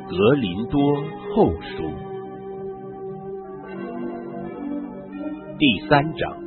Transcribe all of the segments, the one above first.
格林多后书第3章。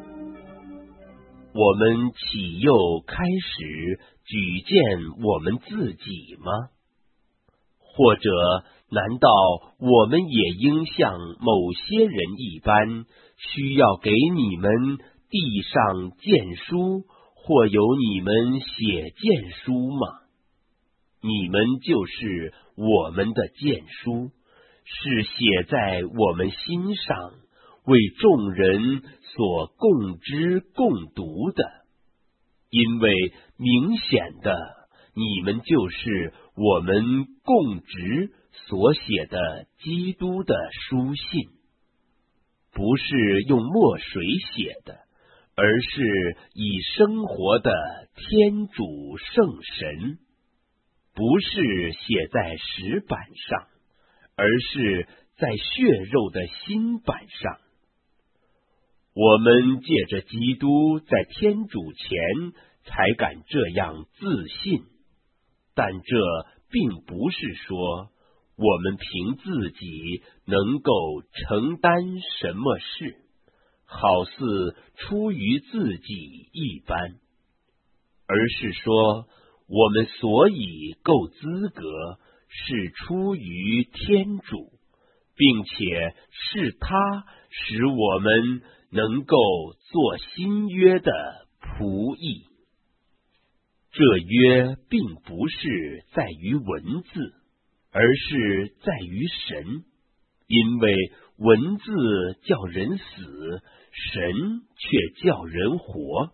我们岂又开始举荐我们自己吗？或者难道我们也应像某些人一般，需要给你们递上荐书，或由你们写荐书吗？你们就是我们的荐书，是写在我们心上，为众人所共知共读的。因为明显的，你们就是我们共执所写的基督的书信，不是用墨水写的，而是以生活的天主圣神，不是写在石板上，而是在血肉的心板上。我们借着基督在天主前才敢这样自信，但这并不是说我们凭自己能够承担什么事，好似出于自己一般，而是说我们所以够资格，是出于天主，并且是他使我们能够做新约的仆役。这约并不是在于文字，而是在于神，因为文字叫人死，神却叫人活。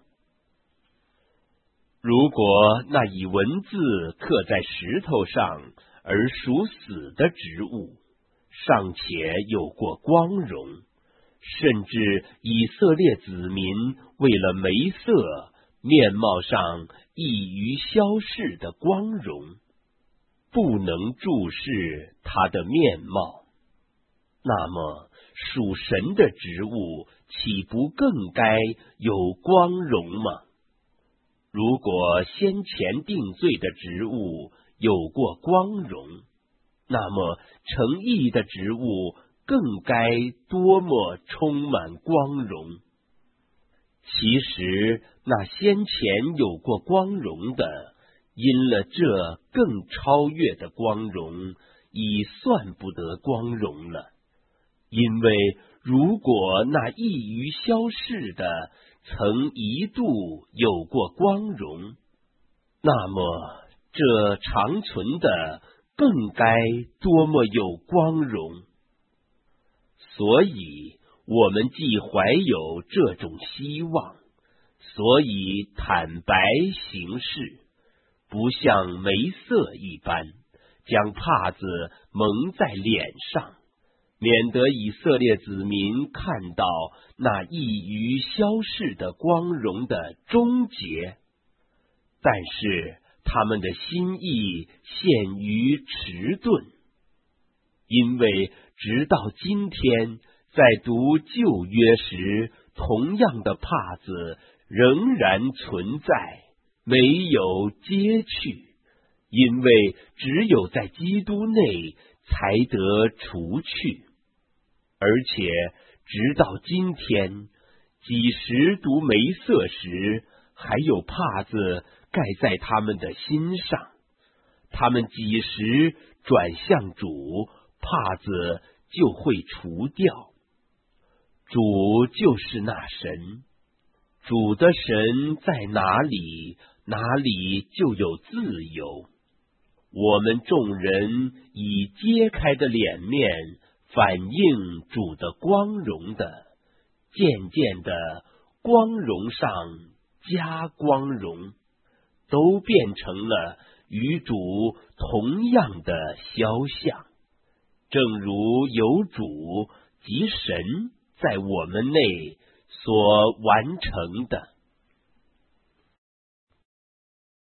如果那以文字刻在石头上而属死的植物，尚且有过光荣，甚至以色列子民为了梅瑟面貌上易于消逝的光荣，不能注视他的面貌，那么属神的植物岂不更该有光荣吗？如果先前定罪的植物有过光荣，那么成义的植物更该多么充满光荣。其实那先前有过光荣的，因了这更超越的光荣，已算不得光荣了。因为如果那易于消逝的曾一度有过光荣，那么这长存的更该多么有光荣。所以我们既怀有这种希望，所以坦白行事，不像梅瑟一般将帕子蒙在脸上，免得以色列子民看到那易于消逝的光荣的终结。但是他们的心意陷于迟钝，因为直到今天在读旧约时，同样的帕子仍然存在，没有揭去，因为只有在基督内才得除去。而且直到今天，几时读梅瑟时，还有帕子盖在他们的心上，他们几时转向主，帕子就会除掉。主就是那神，主的神在哪里，哪里就有自由。我们众人以揭开的脸面反映主的光荣的，渐渐的光荣上加光荣，都变成了与主同样的肖像，正如有主即神在我们内所完成的。